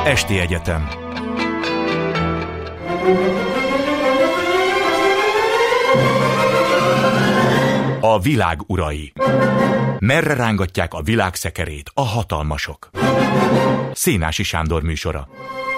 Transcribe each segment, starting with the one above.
Esti Egyetem. A világ urai. Merre rángatják a világ szekerét a hatalmasok? Szénási Sándor műsora.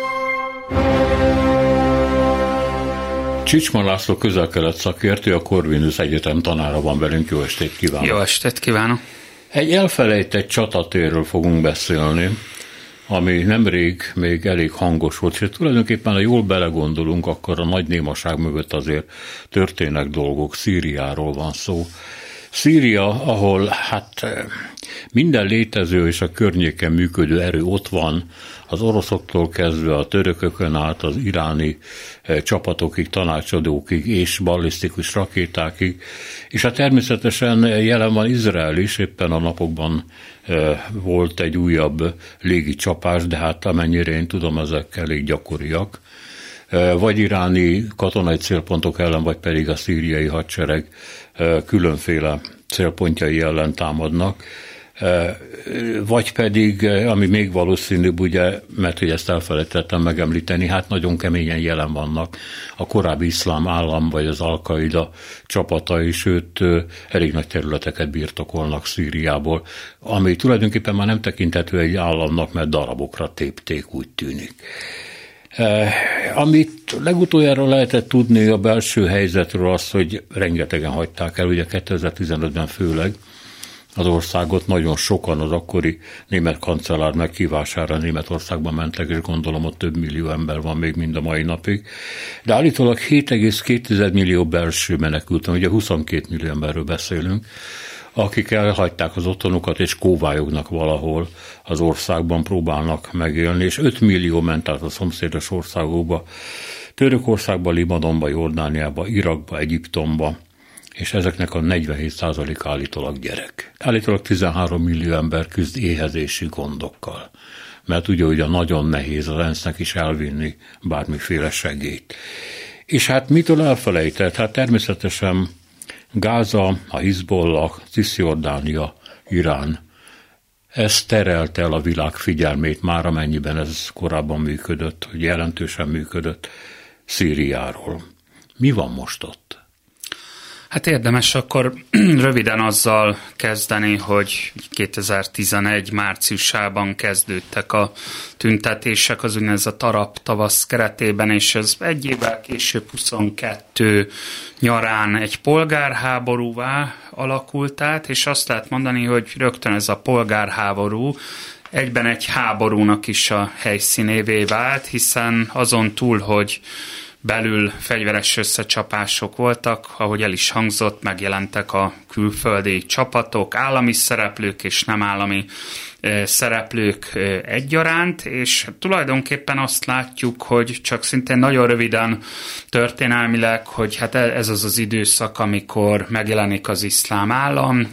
Csicsman László közel-kelet szakértő, a Corvinus Egyetem tanára van velünk. Jó estét kívánok! Jó estét kívánok! Egy elfelejtett csatatérről fogunk beszélni, ami nemrég még elég hangos volt, és tulajdonképpen, ha jól belegondolunk, akkor a nagy némaság mögött azért történnek dolgok. Szíriáról van szó. Szíria, ahol minden létező és a környéken működő erő ott van, az oroszoktól kezdve a törökökön át az iráni csapatokig, tanácsadókig és ballisztikus rakétákig, és természetesen jelen van Izrael is, éppen a napokban volt egy újabb légi csapás, de amennyire én tudom, ezek elég gyakoriak. Vagy iráni katonai célpontok ellen, vagy pedig a szíriai hadsereg különféle célpontjai ellen támadnak, vagy pedig, ami még valószínűbb, ugye, mert hogy ezt elfelejtettem megemlíteni, nagyon keményen jelen vannak a korábbi iszlám állam, vagy az Al-Qaida csapatai, sőt, elég nagy területeket birtokolnak Szíriából, ami tulajdonképpen már nem tekinthető egy államnak, mert darabokra tépték, úgy tűnik. Amit legutoljára lehetett tudni a belső helyzetről az, hogy rengetegen hagyták el, ugye 2015-ben főleg az országot, nagyon sokan az akkori német kancellár meghívására Németországban mentek, és gondolom, hogy több millió ember van még mind a mai napig. De állítólag 7,2 millió belső menekült, ugye 22 millió emberről beszélünk, akik elhagyták az otthonukat és kóvályognak valahol az országban, próbálnak megélni, és 5 millió ment át a szomszédos országokba, Törökországba, Libanonba, Jordániába, Irakba, Egyiptomba, és ezeknek a 47% állítólag gyerek. Állítólag 13 millió ember küzd éhezési gondokkal, mert ugye nagyon nehéz az ENSZ-nek is elvinni bármiféle segélyt. És mitől elfelejtett? Természetesen Gáza, a Hizbollah, Cisjordánia, Irán. Ez terelte el a világ figyelmét már, amennyiben ez korábban működött, hogy jelentősen működött, Szíriáról. Mi van most ott? Érdemes akkor röviden azzal kezdeni, hogy 2011 márciusában kezdődtek a tüntetések az úgynevezett arab tavasz keretében, és ez egy évvel később 22 nyarán egy polgárháborúvá alakult át, és azt lehet mondani, hogy rögtön ez a polgárháború egyben egy háborúnak is a helyszínévé vált, hiszen azon túl, hogy belül fegyveres összecsapások voltak, ahogy el is hangzott, megjelentek a külföldi csapatok, állami szereplők és nem állami szereplők egyaránt, és tulajdonképpen azt látjuk, hogy csak szintén nagyon röviden történelmileg, hogy ez az az időszak, amikor megjelenik az iszlám állam,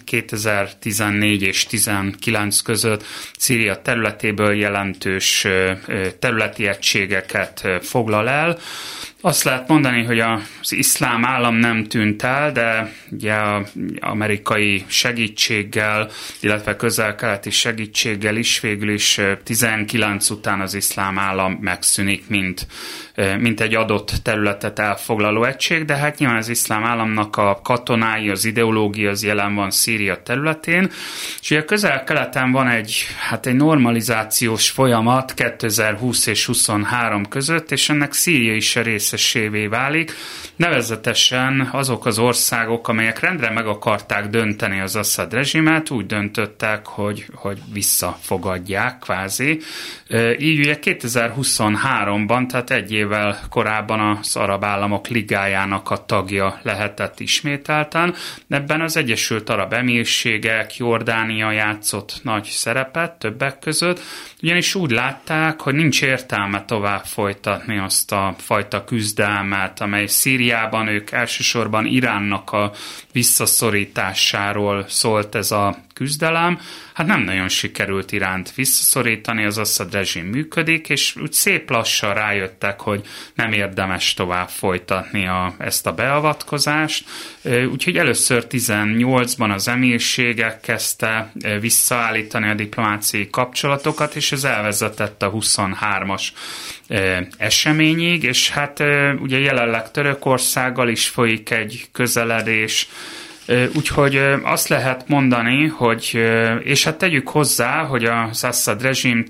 2014 és 19 között Szíria területéből jelentős területi egységeket foglal el. Azt lehet mondani, hogy az iszlám állam nem tűnt el, de ugye az amerikai segítséggel, illetve közel-keleti segítséggel is végül is 19 után az iszlám állam megszűnik, mint egy adott területet elfoglaló egység, de nyilván az iszlám államnak a katonái, az ideológia az jelen van Szíria területén, és ugye közel-keleten van egy normalizációs folyamat 2020 és 23 között, és ennek Szíria is a részesévé válik, nevezetesen azok az országok, amelyek rendre meg akarták dönteni az Assad rezsimet, úgy döntöttek, hogy visszafogadják kvázi. Így ugye 2023-ban, tehát egy évvel korábban az Arab Államok Ligájának a tagja lehetett ismételten. Ebben az Egyesült Arab Emírségek, Jordánia játszott nagy szerepet többek között, ugyanis úgy látták, hogy nincs értelme tovább folytatni azt a fajta küzdelmet, amely Szíriában ők elsősorban Iránnak a visszaszorítását visszaszorításáról szólt ez a küzdelem. Hát nem nagyon sikerült Iránt visszaszorítani, az Assad rezsim működik, és úgy szép lassan rájöttek, hogy nem érdemes tovább folytatni ezt a beavatkozást. Úgyhogy először 18-ban az emírségek kezdte visszaállítani a diplomáciai kapcsolatokat, és ez elvezetett a 23-as eseményig, és hát ugye jelenleg Törökországgal is folyik egy közeledés, úgyhogy azt lehet mondani, hogy, és hát tegyük hozzá, hogy az Assad rezsim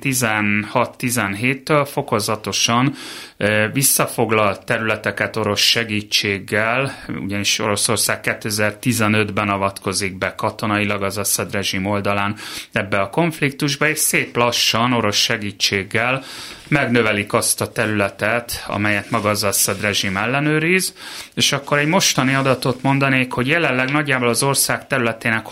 16-17-től fokozatosan visszafoglalt területeket orosz segítséggel, ugyanis Oroszország 2015-ben avatkozik be katonailag az Assad rezsim oldalán ebbe a konfliktusba, és szép lassan orosz segítséggel megnövelik azt a területet, amelyet maga az Assad rezsim ellenőriz, és akkor egy mostani adatot mondanék, hogy jelenleg nagyjából az ország területének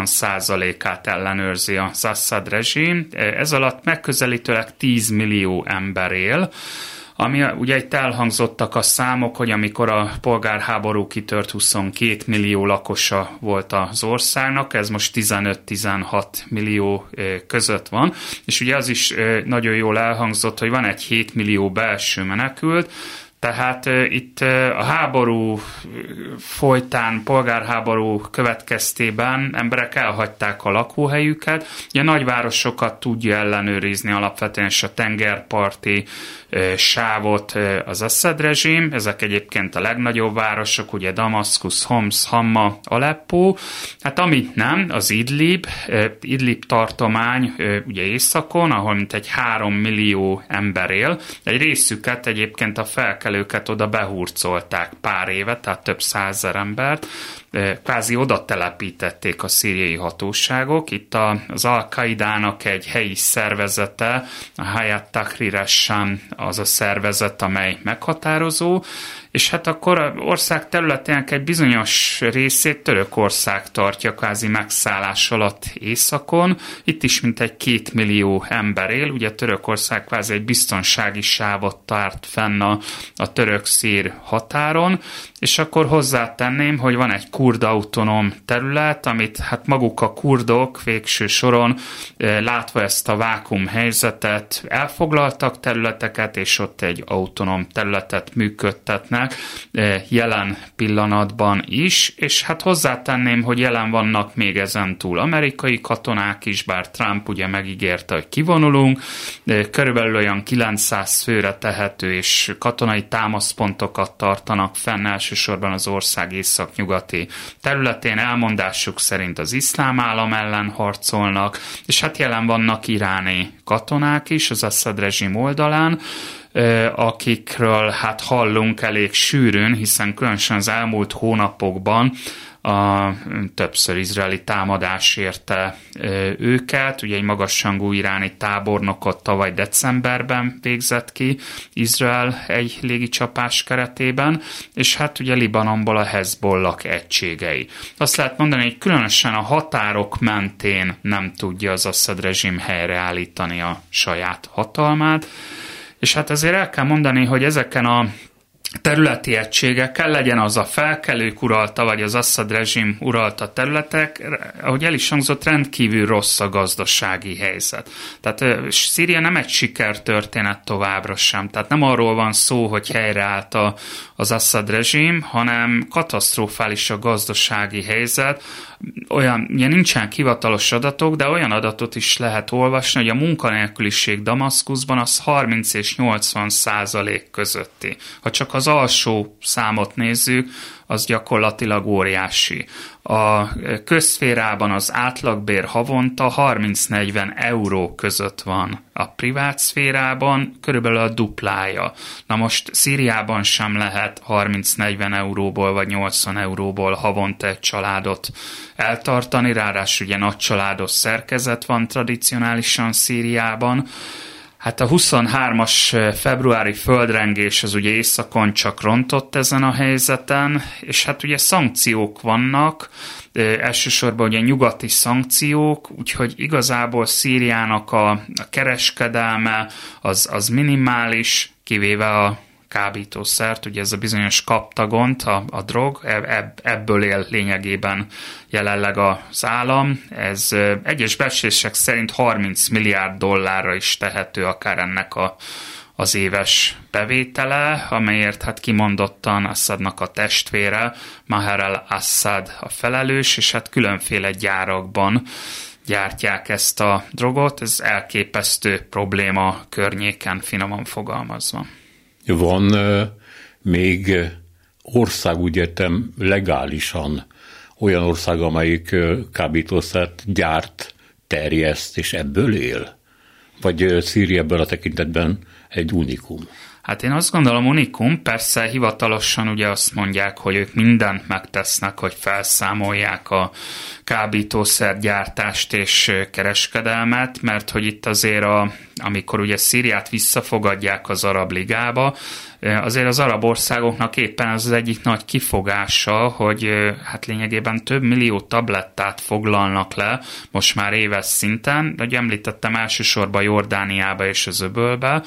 60%-át ellenőrzi az Assad rezsim, ez alatt megközelítőleg 10 millió ember él, ami ugye itt elhangzottak a számok, hogy amikor a polgárháború kitört, 22 millió lakosa volt az országnak, ez most 15-16 millió között van, és ugye az is nagyon jól elhangzott, hogy van egy 7 millió belső menekült, tehát itt a háború folytán, polgárháború következtében emberek elhagyták a lakóhelyüket. Ugye a nagyvárosokat tudja ellenőrizni alapvetően, és a tengerparti sávot az Assad rezsim. Ezek egyébként a legnagyobb városok, ugye Damaszkusz, Homs, Hamma, Aleppo. Hát amit nem, az Idlib tartomány ugye északon, ahol mintegy 3 millió ember él. Egy részüket egyébként a felkelőket oda behurcolták pár éve, tehát több százezer embert. Kvázi oda telepítették a szíriai hatóságok. Itt az Al-Qaidának egy helyi szervezete, a Hayat Tahrir al-Sham az a szervezet, amely meghatározó, és hát akkor az ország területének egy bizonyos részét Törökország tartja kvázi megszállás alatt északon. Itt is mintegy 2 millió ember él, ugye Törökország kvázi egy biztonsági sávot tart fenn a török-szír határon, és akkor hozzátenném, hogy van egy kurd autonóm terület, amit hát maguk a kurdok végső soron látva ezt a vákum helyzetet elfoglaltak területeket, és ott egy autonóm területet működtetnek jelen pillanatban is, és hát hozzátenném, hogy jelen vannak még ezen túl amerikai katonák is, bár Trump ugye megígérte, hogy kivonulunk, körülbelül olyan 900 főre tehető és katonai támaszpontokat tartanak fenn elsősorban az ország északnyugati területén, elmondásuk szerint az iszlám állam ellen harcolnak, és hát jelen vannak iráni katonák is az Assad rezsim oldalán, akikről hát hallunk elég sűrűn, hiszen különösen az elmúlt hónapokban többször izraeli támadás érte őket. Ugye egy magasrangú iráni tábornokot tavaly decemberben végzett ki Izrael egy légicsapás keretében, és hát ugye Libanonból a Hezbollah egységei. Azt lehet mondani, hogy különösen a határok mentén nem tudja az Assad rezsim helyreállítani a saját hatalmát, és hát azért el kell mondani, hogy ezeken a területi egységekkel, legyen az a felkelők uralta, vagy az Assad rezsim uralta területek, ahogy el is hangzott, rendkívül rossz a gazdasági helyzet. Tehát Szíria nem egy sikertörténet továbbra sem. Tehát nem arról van szó, hogy helyreállt az Assad rezsim, hanem katasztrofális a gazdasági helyzet. Olyan, ugye nincsen hivatalos adatok, de olyan adatot is lehet olvasni, hogy a munkanélküliség Damaszkuszban az 30 és 80% közötti. Ha csak az alsó számot nézzük, az gyakorlatilag óriási. A közszférában az átlagbér havonta 30-40 euró között van. A privát szférában körülbelül a duplája. Na most Szíriában sem lehet 30-40 euróból vagy 80 euróból havonta egy családot eltartani, ráadásul ugye nagy családos szerkezet van tradicionálisan Szíriában. Hát a 23-as februári földrengés az ugye északon csak rontott ezen a helyzeten, és hát ugye szankciók vannak, elsősorban ugye nyugati szankciók, úgyhogy igazából Szíriának a kereskedelme az minimális, kivéve a kábítószert, ugye ez a bizonyos kaptagont, a drog, ebből él lényegében jelenleg az állam. Ez egyes becslések szerint 30 milliárd dollárra is tehető akár ennek az éves bevétele, amelyért hát kimondottan Assadnak a testvére, Maher al-Assad a felelős, és hát különféle gyárakban gyártják ezt a drogot. Ez elképesztő probléma környéken, finoman fogalmazva. Van még ország, úgy értem, legálisan olyan ország, amelyik kábítószert gyárt, terjeszt, és ebből él? Vagy Szíria ebből a tekintetben egy unikum? Hát én azt gondolom unikum, persze hivatalosan ugye azt mondják, hogy ők mindent megtesznek, hogy felszámolják a kábítószergyártást és kereskedelmet, mert hogy itt azért amikor ugye Szíriát visszafogadják az Arab Ligába, azért az arab országoknak éppen az egyik nagy kifogása, hogy hát lényegében több millió tablettát foglalnak le most már éves szinten, hogy említettem elsősorban Jordániába és az öbölbe,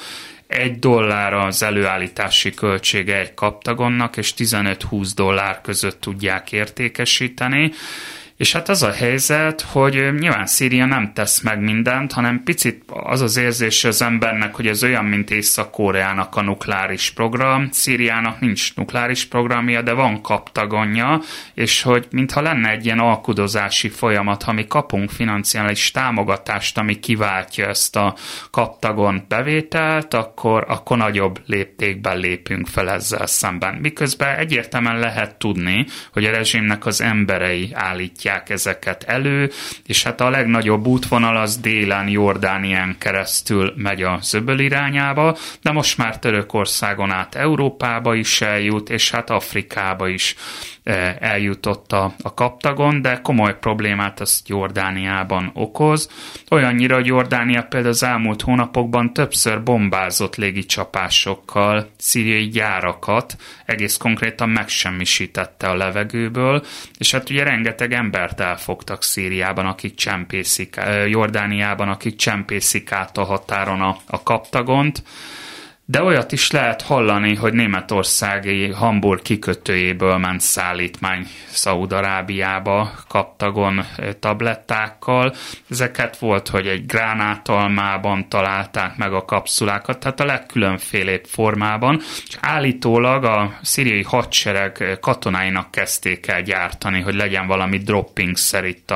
$1 az előállítási költsége egy kaptagonnak, és $15-20 között tudják értékesíteni. És hát az a helyzet, hogy nyilván Szíria nem tesz meg mindent, hanem picit az az érzése az embernek, hogy ez olyan, mint Észak-Koreának a nukleáris program. Szíriának nincs nukleáris programja, de van kaptagonja, és hogy mintha lenne egy ilyen alkudozási folyamat, ha mi kapunk financiális támogatást, ami kiváltja ezt a kaptagon bevételt, akkor nagyobb léptékben lépünk fel ezzel szemben. Miközben egyértelműen lehet tudni, hogy a rezsimnek az emberei állítják ezeket elő, és hát a legnagyobb útvonal az délen, Jordánián keresztül megy az öböl irányába, de most már Törökországon át Európába is eljut, és hát Afrikába is eljutott a kaptagon, de komoly problémát azt Jordániában okoz. Olyannyira, hogy Jordánia például az elmúlt hónapokban többször bombázott légicsapásokkal szíriai gyárakat, egész konkrétan megsemmisítette a levegőből, és hát ugye rengeteg embert elfogtak Szíriában, akik csempészik, Jordániában, akik csempészik át a határon a kaptagont. De olyat is lehet hallani, hogy németországi Hamburg kikötőjéből ment szállítmány Szaúd-Arábiába kaptagon tablettákkal. Ezeket volt, hogy egy gránátalmában találták meg a kapszulákat, tehát a legkülönfélébb formában, és állítólag a szíriai hadsereg katonáinak kezdték el gyártani, hogy legyen valami dropping-szer itt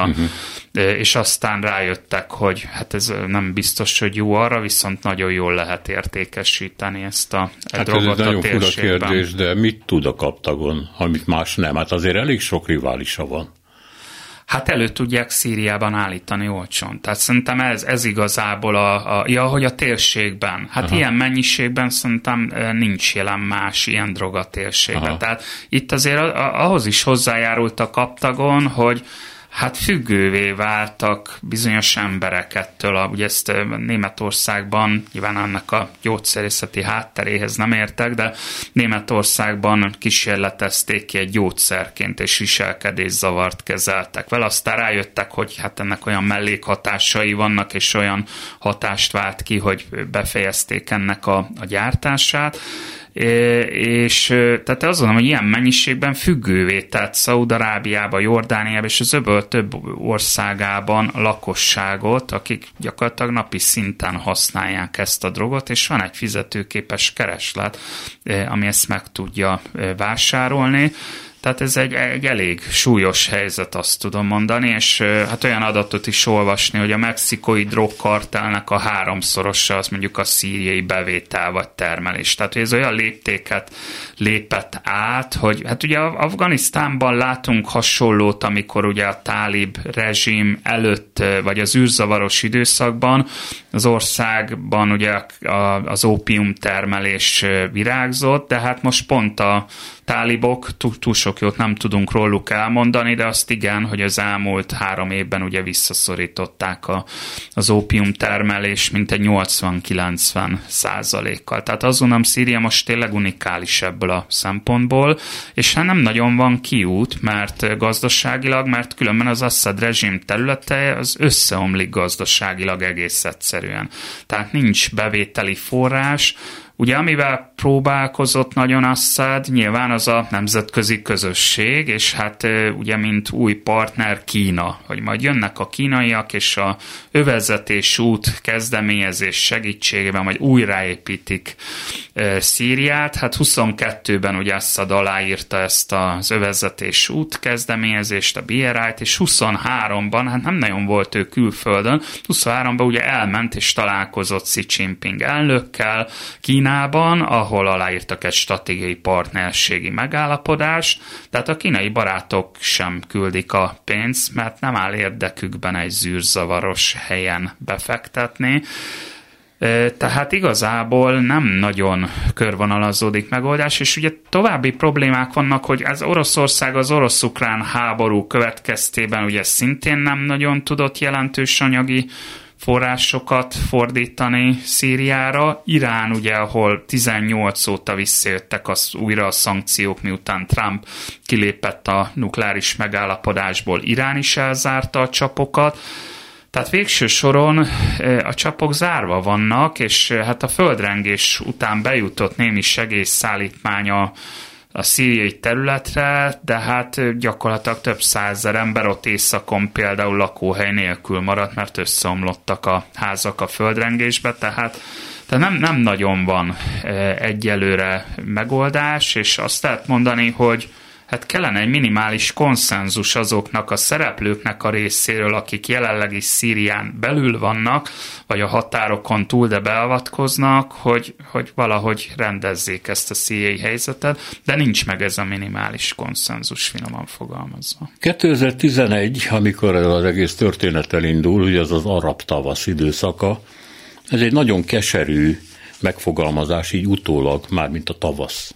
és aztán rájöttek, hogy hát ez nem biztos, hogy jó arra, viszont nagyon jól lehet értékesíteni ezt a drogot a térségben. Hát ez egy nagyon fura kérdés, de mit tud a kaptagon, amit más nem? Hát azért elég sok riválisa van. Hát elő tudják Szíriában állítani olcsón. Tehát szerintem ez igazából hogy a térségben. Hát ilyen mennyiségben szerintem nincs jelen más ilyen drog a térségben. Tehát itt azért ahhoz is hozzájárult a kaptagon, hogy hát függővé váltak bizonyos emberek ettől. Ugye ezt Németországban, nyilván annak a gyógyszerészeti hátteréhez nem értek, de Németországban kísérletezték ki egy gyógyszerként, és viselkedészavart kezeltek vele. Aztán rájöttek, hogy hát ennek olyan mellékhatásai vannak, és olyan hatást vált ki, hogy befejezték ennek a gyártását. És tehát azt mondom, hogy ilyen mennyiségben függővé tett Szaúd-Arábiába, Jordániába és az öböl több országában a lakosságot, akik gyakorlatilag napi szinten használják ezt a drogot, és van egy fizetőképes kereslet, ami ezt meg tudja vásárolni. Tehát ez egy elég súlyos helyzet, azt tudom mondani, és hát olyan adatot is olvasni, hogy a mexikói drogkartelnek a 3-szorosa az mondjuk a szíriai bevétel vagy termelés. Tehát hogy ez olyan léptéket lépett át, hogy hát ugye Afganisztánban látunk hasonlót, amikor ugye a tálib rezsim előtt, vagy az űrzavaros időszakban az országban ugye az ópium termelés virágzott, de hát most pont a tálibok, túl sok jót nem tudunk róluk elmondani, de azt igen, hogy az elmúlt 3 évben ugye visszaszorították az ópium termelés mintegy 80-90%-kal. Tehát azt gondolom, Szíria most tényleg unikális ebből a szempontból, és hát nem nagyon van kiút, mert gazdaságilag, mert különben az Assad rezsim területe az összeomlik gazdaságilag egész egyszerűen. Tehát nincs bevételi forrás. Ugye amivel próbálkozott nagyon Assad, nyilván az a nemzetközi közösség, és hát ugye mint új partner Kína, hogy majd jönnek a kínaiak, és a övezetés út kezdeményezés segítségével majd újraépítik Szíriát. Hát 22-ben ugye Assad aláírta ezt az övezetés út kezdeményezést, a BRI-t, és 23-ban, hát nem nagyon volt ő külföldön, 23-ban ugye elment és találkozott Xi Jinping elnökkel Kínában, ahol aláírtak egy stratégiai partnerségi megállapodást, tehát a kínai barátok sem küldik a pénzt, mert nem áll érdekükben egy zűrzavaros helyen befektetni. Tehát igazából nem nagyon körvonalazódik megoldás, és ugye további problémák vannak, hogy az Oroszország az orosz-ukrán háború következtében ugye szintén nem nagyon tudott jelentős anyagi forrásokat fordítani Szíriára. Irán ugye, ahol 18 óta visszajöttek újra a szankciók, miután Trump kilépett a nukleáris megállapodásból, Irán is elzárta a csapokat. Tehát végső soron a csapok zárva vannak, és hát a földrengés után bejutott némi segélyszállítmány a szíriai területre, de hát gyakorlatilag több 100 000 ember ott északon például lakóhely nélkül maradt, mert összeomlottak a házak a földrengésbe, tehát nem nagyon van egyelőre megoldás, és azt lehet mondani, hogy hát kellene egy minimális konszenzus azoknak a szereplőknek a részéről, akik jelenleg is Szírián belül vannak, vagy a határokon túl, de beavatkoznak, hogy valahogy rendezzék ezt a szíriai helyzetet, de nincs meg ez a minimális konszenzus, finoman fogalmazva. 2011, amikor az egész történet elindul, ugye az arab tavasz időszaka, ez egy nagyon keserű megfogalmazás, így utólag, mármint a tavasz.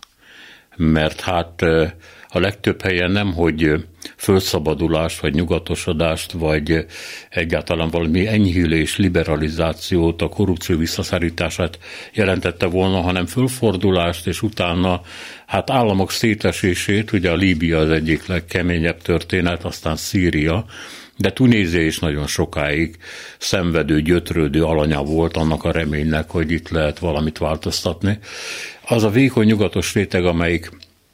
Mert hát a legtöbb helyen nem, hogy fölszabadulást, vagy nyugatosodást, vagy egyáltalán valami enyhülés, liberalizációt, a korrupció visszaszorítását jelentette volna, hanem fölfordulást, és utána hát államok szétesését, ugye a Líbia az egyik legkeményebb történet, aztán Szíria, de Tunézia is nagyon sokáig szenvedő, gyötrődő alanya volt annak a reménynek, hogy itt lehet valamit változtatni. Az a vékony nyugatos réteg, amelyik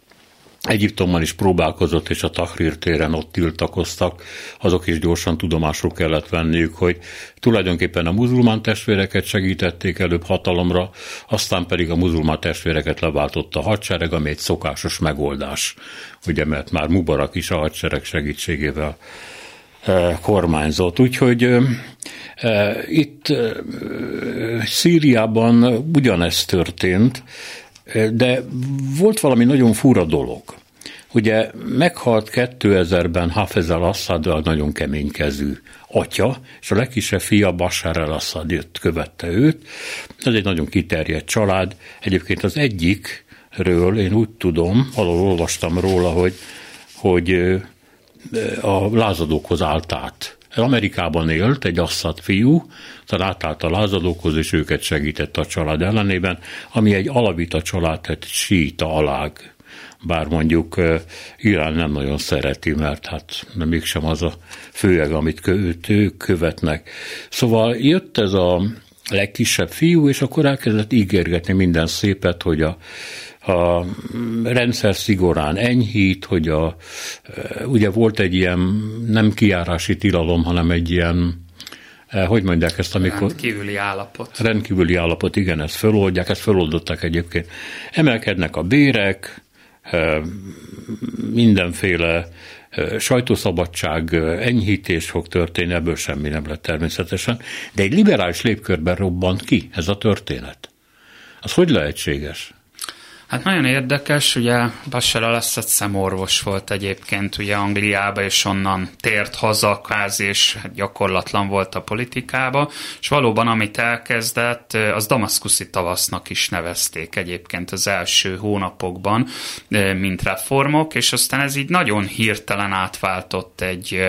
Egyiptomban is próbálkozott, és a Tahrir téren ott tiltakoztak, azok is gyorsan tudomásul kellett venniük, hogy tulajdonképpen a muzulmán testvéreket segítették előbb hatalomra, aztán pedig a muzulmán testvéreket leváltotta a hadsereg, ami egy szokásos megoldás, ugye, mert már Mubarak is a hadsereg segítségével kormányzott. Úgyhogy itt Szíriában ugyanezt történt, de volt valami nagyon fura dolog. Ugye meghalt 2000-ben Hafez al-Assad, a nagyon keménykezű atya, és a legkisebb fia Bashar al-Assad jött, követte őt. Ez egy nagyon kiterjedt család. Egyébként az egyikről én úgy tudom, valahol olvastam róla, hogy a lázadókhoz állt át. Amerikában élt egy Assad fiú, tehát átállt a lázadókhoz, és őket segített a család ellenében, ami egy alavita család, tehát síita alág. Bár mondjuk Irán nem nagyon szereti, mert hát mégsem az a főleg, amit ők követnek. Szóval jött ez a legkisebb fiú, és akkor elkezdett ígérgetni minden szépet, hogy a rendszer szigorán enyhít, hogy ugye volt egy ilyen nem kijárási tilalom, hanem egy ilyen, hogy mondják ezt, amikor... Rendkívüli állapot. Rendkívüli állapot, igen, ezt föloldják, ezt föloldották egyébként. Emelkednek a bérek, mindenféle sajtószabadság enyhítés fog történni, ebből semmi nem lett természetesen, de egy liberális lépkörben robbant ki ez a történet. Az hogy lehetséges? Hát nagyon érdekes, ugye Bashar al-Assad szemorvos volt egyébként ugye Angliába, és onnan tért haza kvázi, és gyakorlatlan volt a politikába, és valóban amit elkezdett, az damaszkuszi tavasznak is nevezték egyébként az első hónapokban, mint reformok, és aztán ez így nagyon hirtelen átváltott egy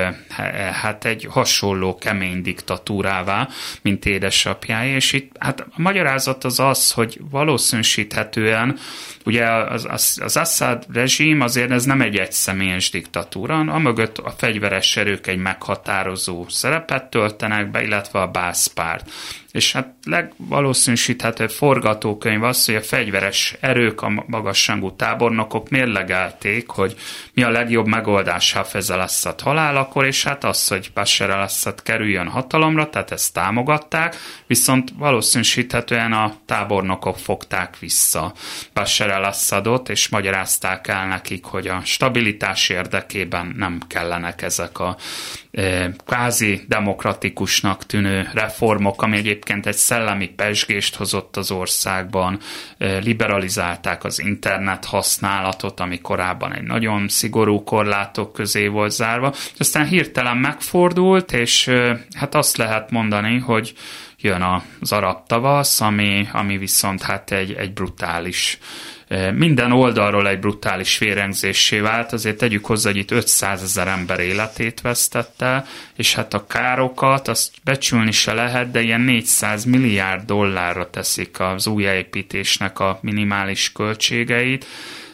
hasonló kemény diktatúrává, mint édesapjáé, és itt hát a magyarázat az, hogy valószínűsíthetően ugye az Assad rezsim azért ez nem egy egyszemélyes diktatúra, amögött a fegyveres erők egy meghatározó szerepet töltenek be, illetve a Bász-párt. És hát legvalószínűsíthetőbb forgatókönyv az, hogy a fegyveres erők, a magasrangú tábornokok mérlegelték, hogy mi a legjobb megoldás Hafez al-Assad halálakor, és hát az, hogy Bashar al-Assad kerüljön hatalomra, tehát ezt támogatták, viszont valószínűsíthetően a tábornokok fogták vissza Bashar al-Assadot, és magyarázták el nekik, hogy a stabilitás érdekében nem kellenek ezek a kvázi demokratikusnak tűnő reformok, ami egyébként egy szellemi pezsgést hozott az országban, liberalizálták az internet használatot, ami korábban egy nagyon szigorú korlátok közé volt zárva, aztán hirtelen megfordult, és hát azt lehet mondani, hogy jön az arab tavasz, ami viszont hát egy brutális, minden oldalról egy brutális vérengzéssé vált, azért tegyük hozzá, hogy itt 500 000 ember életét vesztette, és hát a károkat azt becsülni se lehet, de ilyen $400 milliárd teszik az újjáépítésnek a minimális költségeit,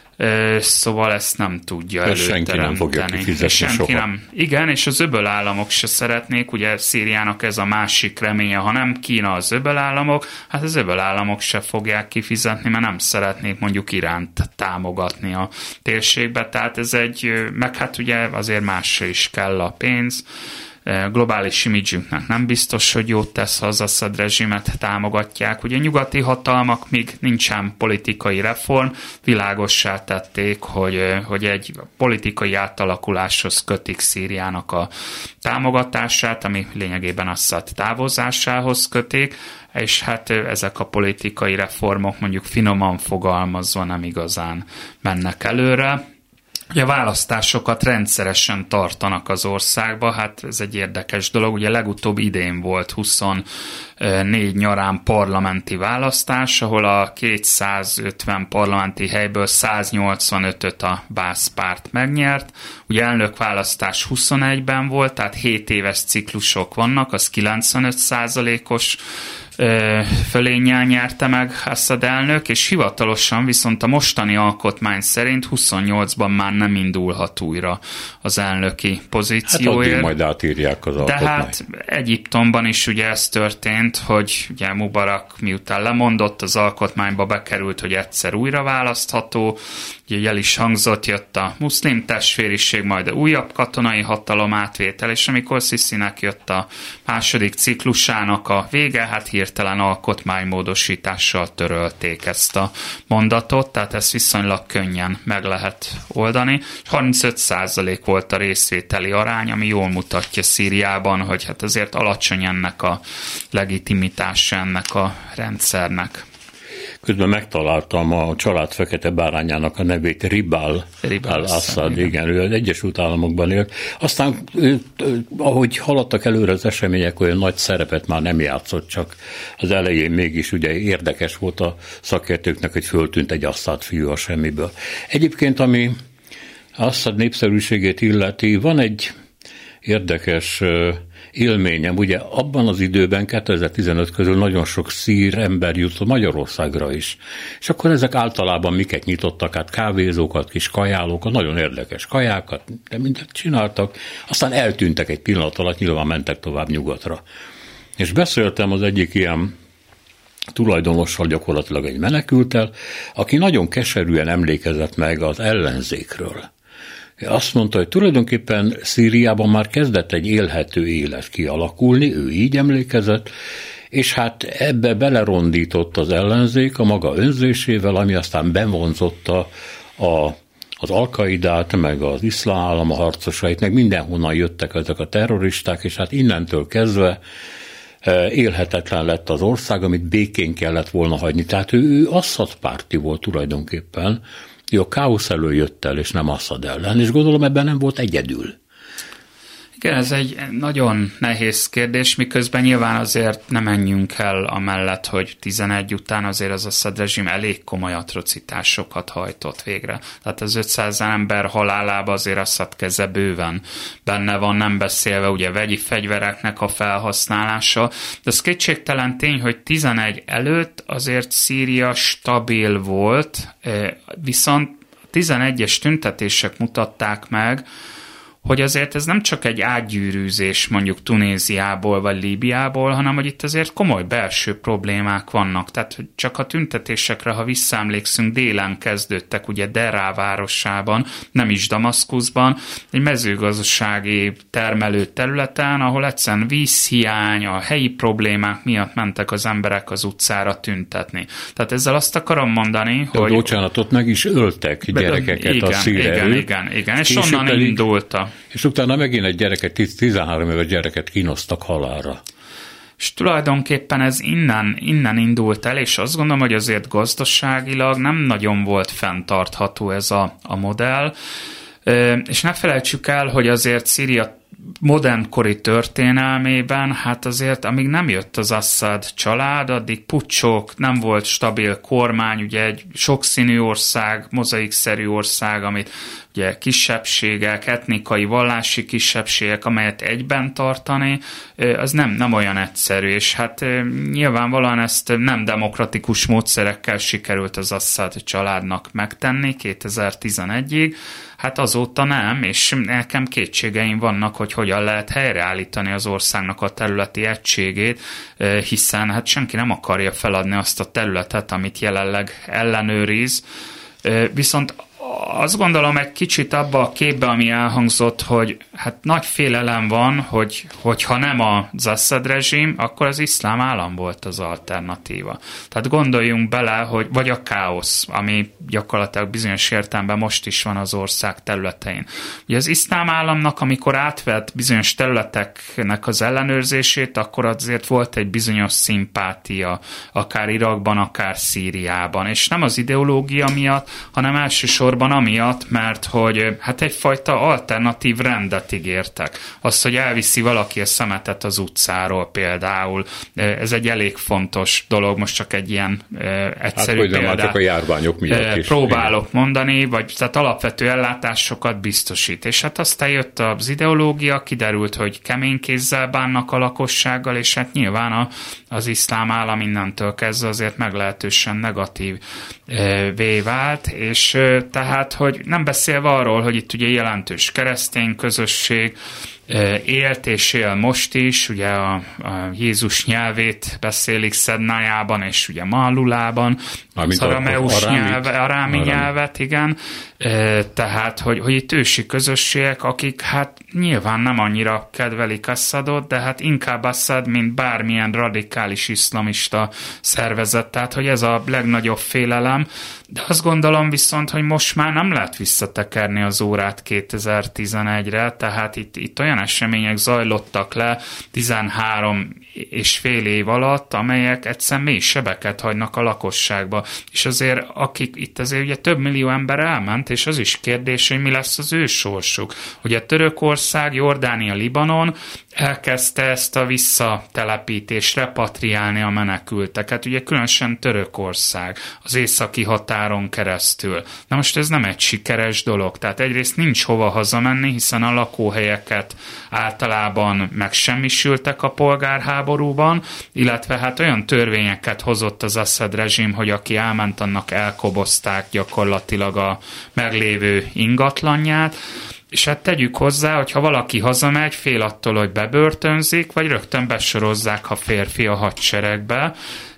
szóval ezt nem tudja előteremteni. Senki nem fogja kifizetni soha. Igen, és az öbölállamok se szeretnék, ugye Szíriának ez a másik reménye, ha nem Kína az öbölállamok, hát az öbölállamok se fogják kifizetni, mert nem szeretnék mondjuk Iránt támogatni a térségbe, tehát ez meg hát ugye azért másra is kell a pénz, globális imidzsünknek nem biztos, hogy jót tesz, ha az Assad rezsimet támogatják. Ugye nyugati hatalmak, míg nincsen politikai reform, világossá tették, hogy egy politikai átalakuláshoz kötik Szíriának a támogatását, ami lényegében Assad távozásához kötik, és hát ezek a politikai reformok mondjuk finoman fogalmazva nem igazán mennek előre. Ugye a választásokat rendszeresen tartanak az országba, hát ez egy érdekes dolog, ugye legutóbb idén volt 24 nyarán parlamenti választás, ahol a 250 parlamenti helyből 185-öt a Bász-párt megnyert, ugye elnökválasztás 21-ben volt, tehát 7 éves ciklusok vannak, az 95%-os fölénnyel nyerte meg Assad elnök, és hivatalosan viszont a mostani alkotmány szerint 28-ban már nem indulhat újra az elnöki pozícióért. Hát addig majd átírják az alkotmányt. De hát Egyiptomban is ugye ez történt, hogy ugye Mubarak miután lemondott, az alkotmányba bekerült, hogy egyszer újra választható, ugye el is hangzott, jött a muszlim testvériség, majd a újabb katonai hatalom átvétel, és amikor Sziszinek jött a második ciklusának a vége, hát hirtelen alkotmánymódosítással törölték ezt a mondatot, tehát ezt viszonylag könnyen meg lehet oldani. 35% volt a részvételi arány, ami jól mutatja Szíriában, hogy hát azért alacsony ennek a legitimitása ennek a rendszernek. Közben megtaláltam a család fekete bárányának a nevét, Ribal al-Assad, igen, ő az Egyesült Államokban élt. Aztán, ahogy haladtak előre az események, olyan nagy szerepet már nem játszott, csak az elején mégis ugye érdekes volt a szakértőknek, hogy föltűnt egy Assad fiú a semmiből. Egyébként, ami Assad népszerűségét illeti, van egy érdekes élményem. Ugye abban az időben, 2015 közül nagyon sok szír ember jutott Magyarországra is. És akkor ezek általában miket nyitottak, hát kávézókat, kis kajálókat, nagyon érdekes kajákat, de mindent csináltak. Aztán eltűntek egy pillanat alatt, nyilván mentek tovább nyugatra. És beszéltem az egyik ilyen tulajdonossal, gyakorlatilag egy menekülttel, aki nagyon keserűen emlékezett meg az ellenzékről. Azt mondta, hogy tulajdonképpen Szíriában már kezdett egy élhető élet kialakulni, ő így emlékezett, és hát ebbe belerondított az ellenzék a maga önzésével, ami aztán bevonzotta az Al-Qaidát, meg az iszlám állam harcosait, meg mindenhonnan jöttek ezek a terroristák, és hát innentől kezdve élhetetlen lett az ország, amit békén kellett volna hagyni. Tehát ő Assad párti volt tulajdonképpen, ő a káosz elől jött el, és nem Assad ellen, és gondolom ebben nem volt egyedül. Igen, ez egy nagyon nehéz kérdés, miközben nyilván azért nem menjünk el amellett, hogy 11 után azért az Assad rezsim elég komoly atrocitásokat hajtott végre. Tehát az 500 ember halálában azért Assad keze bőven benne van, nem beszélve ugye vegyi fegyvereknek a felhasználása. De az kétségtelen tény, hogy 11 előtt azért Szíria stabil volt, viszont 11-es tüntetések mutatták meg, hogy azért ez nem csak egy átgyűrűzés mondjuk Tunéziából vagy Líbiából, hanem hogy itt azért komoly belső problémák vannak. Tehát hogy csak a tüntetésekre, ha visszaemlékszünk, délen kezdődtek, ugye Derá városában, nem is Damaszkuszban, egy mezőgazdasági termelő területen, ahol egyszerűen vízhiány, a helyi problémák miatt mentek az emberek az utcára tüntetni. Tehát ezzel azt akarom mondani, hogy... Bocsánat, ott meg is öltek gyerekeket igen, a szír erők. Igen, és onnan indult. És utána megint egy gyereket, 13 éves gyereket kínoztak halálra. És tulajdonképpen ez innen indult el, és azt gondolom, hogy azért gazdaságilag nem nagyon volt fenntartható ez a modell. És ne felejtsük el, hogy azért Szíria modernkori történelmében, hát azért amíg nem jött az Assad család, addig puccsok, nem volt stabil kormány, ugye egy sokszínű ország, mozaikszerű ország, amit ugye kisebbségek, etnikai, vallási kisebbségek, amelyet egyben tartani, az nem olyan egyszerű, és hát nyilvánvalóan ezt nem demokratikus módszerekkel sikerült az Assad családnak megtenni 2011-ig, hát azóta nem, és nekem kétségeim vannak, hogy hogyan lehet helyreállítani az országnak a területi egységét, hiszen hát senki nem akarja feladni azt a területet, amit jelenleg ellenőriz. Viszont azt gondolom egy kicsit abba a képbe, ami elhangzott, hogy hát nagy félelem van, hogy ha nem az Assad rezsim, akkor az iszlám állam volt az alternatíva. Tehát gondoljunk bele, hogy vagy a káosz, ami gyakorlatilag bizonyos értelemben most is van az ország területein. Ugye az iszlám államnak, amikor átvett bizonyos területeknek az ellenőrzését, akkor azért volt egy bizonyos szimpátia, akár Irakban, akár Szíriában, és nem az ideológia miatt, hanem elsősorban amiatt, mert hogy hát egyfajta alternatív rendet ígértek. Az, hogy elviszi valaki a szemetet az utcáról például. Ez egy elég fontos dolog, most csak egy ilyen egyszerű példát csak a járványok miatt is próbálok mondani, vagy tehát alapvető ellátásokat biztosít. És hát aztán jött az ideológia, kiderült, hogy kemény kézzel bánnak a lakossággal, és hát nyilván az iszlám állam innentől kezdve azért meglehetősen negatív vált, és tehát, hogy nem beszélve arról, hogy itt ugye jelentős keresztény közösség élt és él most is, ugye a Jézus nyelvét beszélik Szednájában, és ugye Mallulában, az arameus arámi nyelvet, igen. Tehát, hogy itt ősi közösségek, akik hát nyilván nem annyira kedvelik Assadot, de hát inkább Assad, mint bármilyen radikális iszlamista szervezet. Tehát, hogy ez a legnagyobb félelem. De azt gondolom viszont, hogy most már nem lehet visszatekerni az órát 2011-re, tehát itt olyan események zajlottak le 13 és fél év alatt, amelyek egyszerűen mély sebeket hagynak a lakosságba. És azért, akik itt azért ugye több millió ember elment, és az is kérdés, hogy mi lesz az ő sorsuk. Ugye Törökország, Jordánia, Libanon elkezdte ezt a visszatelepítést, repatriálni a menekülteket, ugye különösen Törökország, az északi határon keresztül. Na most ez nem egy sikeres dolog, tehát egyrészt nincs hova hazamenni, hiszen a lakóhelyeket általában megsemmisültek a polgárháborúban, illetve hát olyan törvényeket hozott az Assad rezsim, hogy aki elment, annak elkobozták gyakorlatilag a meglévő ingatlanját, és hát tegyük hozzá, hogy ha valaki hazamegy, fél attól, hogy bebörtönzik, vagy rögtön besorozzák, ha férfi a hadseregbe,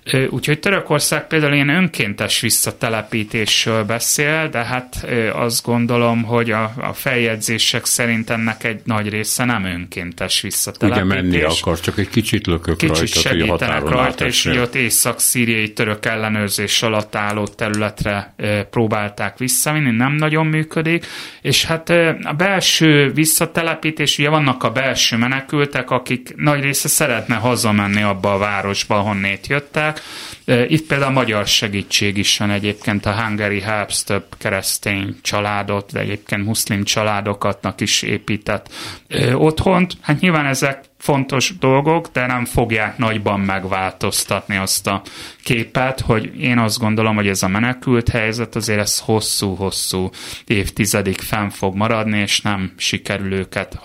Úgyhogy Törökország például ilyen önkéntes visszatelepítésről beszél, de hát azt gondolom, hogy a feljegyzések szerint ennek egy nagy része nem önkéntes visszatelepítés. Ugye menni akar, csak egy kicsit lökök rajta, kicsit segítenek rajta, és ugye ott észak-szíriai török ellenőrzés alatt álló területre próbálták visszavinni, nem nagyon működik, és hát a belső visszatelepítés, ugye vannak a belső menekültek, akik nagy része szeretne hazamenni abba a városba, honnét jöttek. Itt például a magyar segítség is van egyébként, a Hungary Helps több keresztény családot, de egyébként muszlim családokatnak is épített otthont. Hát nyilván ezek fontos dolgok, de nem fogják nagyban megváltoztatni azt a képet, hogy én azt gondolom, hogy ez a menekült helyzet azért ez hosszú-hosszú évtizedig fenn fog maradni, és nem sikerül őket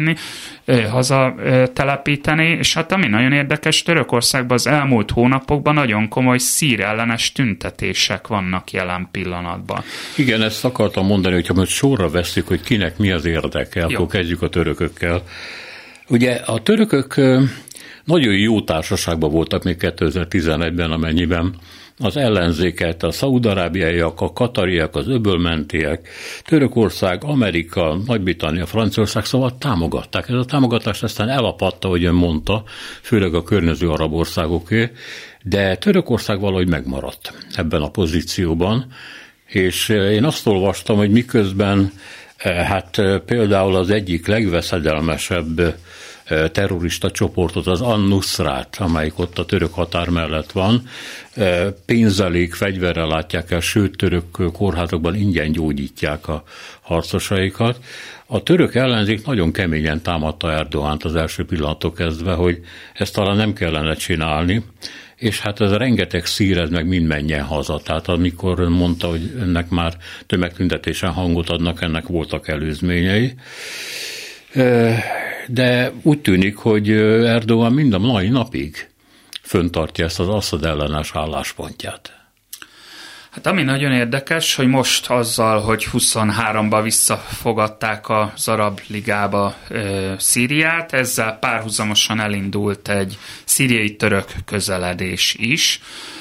hazatelepíteni, és hát ami nagyon érdekes, Törökországban az elmúlt hónapokban nagyon komoly szír ellenes tüntetések vannak jelen pillanatban. Igen, ezt akartam mondani, hogyha most sorra veszik, hogy kinek mi az érdeke, akkor kezdjük a törökökkel. Ugye a törökök nagyon jó társaságban voltak még 2011-ben, amennyiben az ellenzéket, a szaúd-arábiaiak, a katariak, az öbölmentiek, Törökország, Amerika, Nagy-Britannia, Franciaország, szóval támogatták. Ez a támogatás aztán elapadta, ahogy ön mondta, főleg a környező arab országoké, de Törökország valahogy megmaradt ebben a pozícióban, és én azt olvastam, hogy miközben hát például az egyik legveszedelmesebb terrorista csoportot, az An-Nusrát, amelyik ott a török határ mellett van, pénzelik, fegyverrel látják el, sőt török kórházakban ingyen gyógyítják a harcosaikat. A török ellenzék nagyon keményen támadta Erdoğant az első pillanattól kezdve, hogy ezt talán nem kellene csinálni, és hát ez rengeteg szír, ez meg mind menjen haza. Tehát amikor ön mondta, hogy ennek már tömegtüntetésen hangot adnak, ennek voltak előzményei. De úgy tűnik, hogy Erdoğan mind a mai napig föntartja ezt az Assad ellenes álláspontját. Hát ami nagyon érdekes, hogy most azzal, hogy 23-ban visszafogadták az Arab Ligába Szíriát, ezzel párhuzamosan elindult egy szíriai török közeledés is,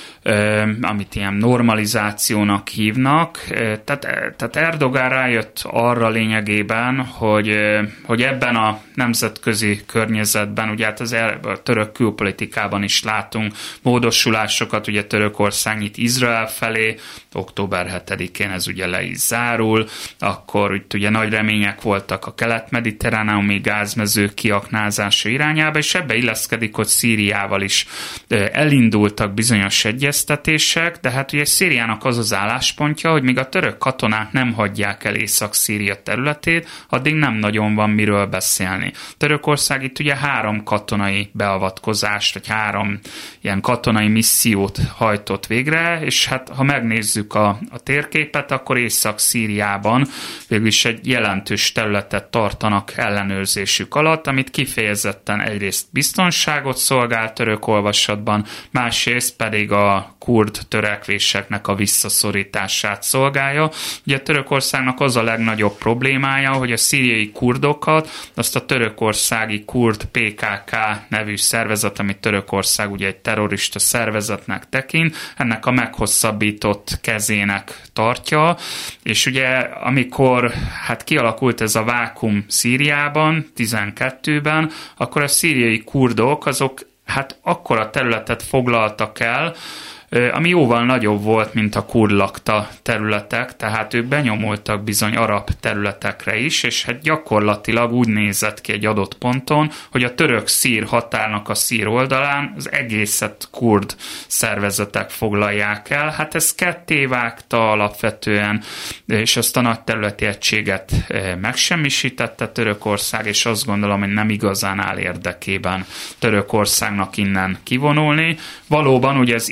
amit ilyen normalizációnak hívnak. Tehát Erdoğan rájött arra lényegében, hogy ebben a nemzetközi környezetben, ugye hát a török külpolitikában is látunk módosulásokat, ugye Törökország nyit Izrael felé, október 7-én ez ugye le is zárul, akkor ugye nagy remények voltak a kelet-mediterráneumi gázmező kiaknázása irányába, és ebbe illeszkedik, hogy Szíriával is elindultak bizonyos egyeztetések, de hát ugye Szíriának az az álláspontja, hogy míg a török katonák nem hagyják el Észak-Szíria területét, addig nem nagyon van miről beszélni. Törökország itt ugye 3 katonai beavatkozást, vagy 3 ilyen katonai missziót hajtott végre, és hát ha megnézzük a térképet, akkor Észak-Szíriában végülis egy jelentős területet tartanak ellenőrzésük alatt, amit kifejezetten egyrészt biztonságot szolgál török olvasatban, másrészt pedig a kurd törekvéseknek a visszaszorítását szolgálja. Ugye Törökországnak az a legnagyobb problémája, hogy a szíriai kurdokat, azt a törökországi kurd PKK nevű szervezet, amit Törökország ugye egy terrorista szervezetnek tekint, ennek a meghosszabbított kezének tartja, és ugye amikor hát kialakult ez a vákum Szíriában, 12-ben, akkor a szíriai kurdok azok hát akkora területet foglaltak el, ami jóval nagyobb volt, mint a kurd lakta területek, tehát ők benyomultak bizony arab területekre is, és hát gyakorlatilag úgy nézett ki egy adott ponton, hogy a török-szír határnak a szír oldalán az egészet kurd szervezetek foglalják el. Hát ez kettévágta alapvetően, és azt a nagy területi egységet megsemmisítette Törökország, és azt gondolom, hogy nem igazán áll érdekében Törökországnak innen kivonulni. Valóban ugye az idlibi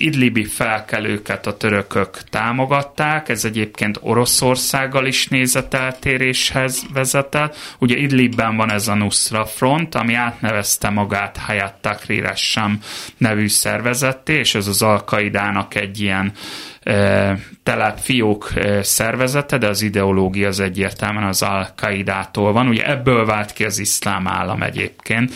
idlibi felkelőket a törökök támogatták, ez egyébként Oroszországgal is nézeteltéréshez vezetett. Ugye Idlibben van ez a Nusra Front, ami átnevezte magát Hayat Tahrir al-Sham nevű szervezetté, és ez az Al-Qaidának egy ilyen fiók szervezete, de az ideológia az egyértelműen az Al-Qaidától van. Ugye ebből vált ki az iszlám állam egyébként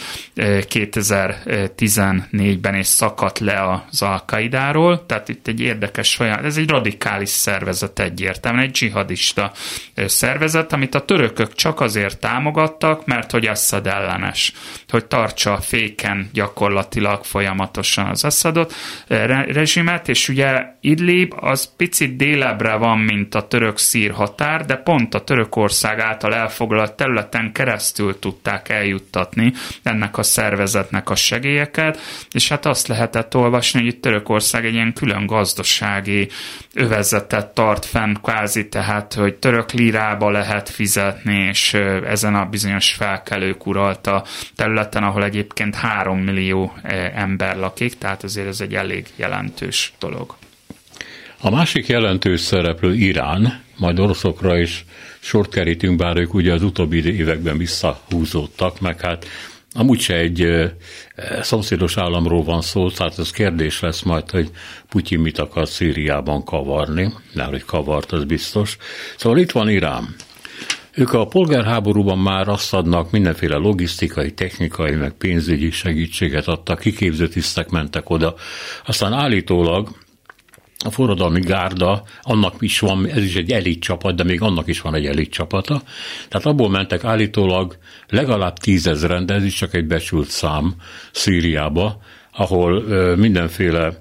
2014-ben, és szakadt le az Al-Qaidáról, tehát itt egy érdekes folyamat, ez egy radikális szervezet egyértelműen, egy dzsihadista szervezet, amit a törökök csak azért támogattak, mert hogy Assad ellenes, hogy tartsa féken gyakorlatilag folyamatosan az Assadot rezsimet, és ugye Idlib az picit délebbre van, mint a török-szír határ, de pont a Törökország által elfoglalt területen keresztül tudták eljuttatni ennek a szervezetnek a segélyeket, és hát azt lehetett olvasni, hogy itt Törökország egy ilyen külön gazdasági övezetet tart fenn kvázi, tehát hogy török lirába lehet fizetni, és ezen a bizonyos felkelők uralta területen, ahol egyébként 3 millió ember lakik, tehát azért ez egy elég jelentős dolog. A másik jelentős szereplő Irán, majd oroszokra is sort kerítünk, bár ők ugye az utóbbi években visszahúzódtak, meg hát amúgy se egy szomszédos államról van szó, tehát ez kérdés lesz majd, hogy Putyin mit akar Szíriában kavarni, mert hogy kavart, az biztos. Szóval itt van Irán. Ők a polgárháborúban már Assadnak mindenféle logisztikai, technikai, meg pénzügyi segítséget adtak, kiképző tisztek mentek oda. Aztán állítólag a forradalmi gárda, annak is van, ez is egy elit csapat, de még annak is van egy elit csapata. Tehát abból mentek állítólag legalább 10 000, de ez is csak egy becsült szám Szíriába, ahol mindenféle,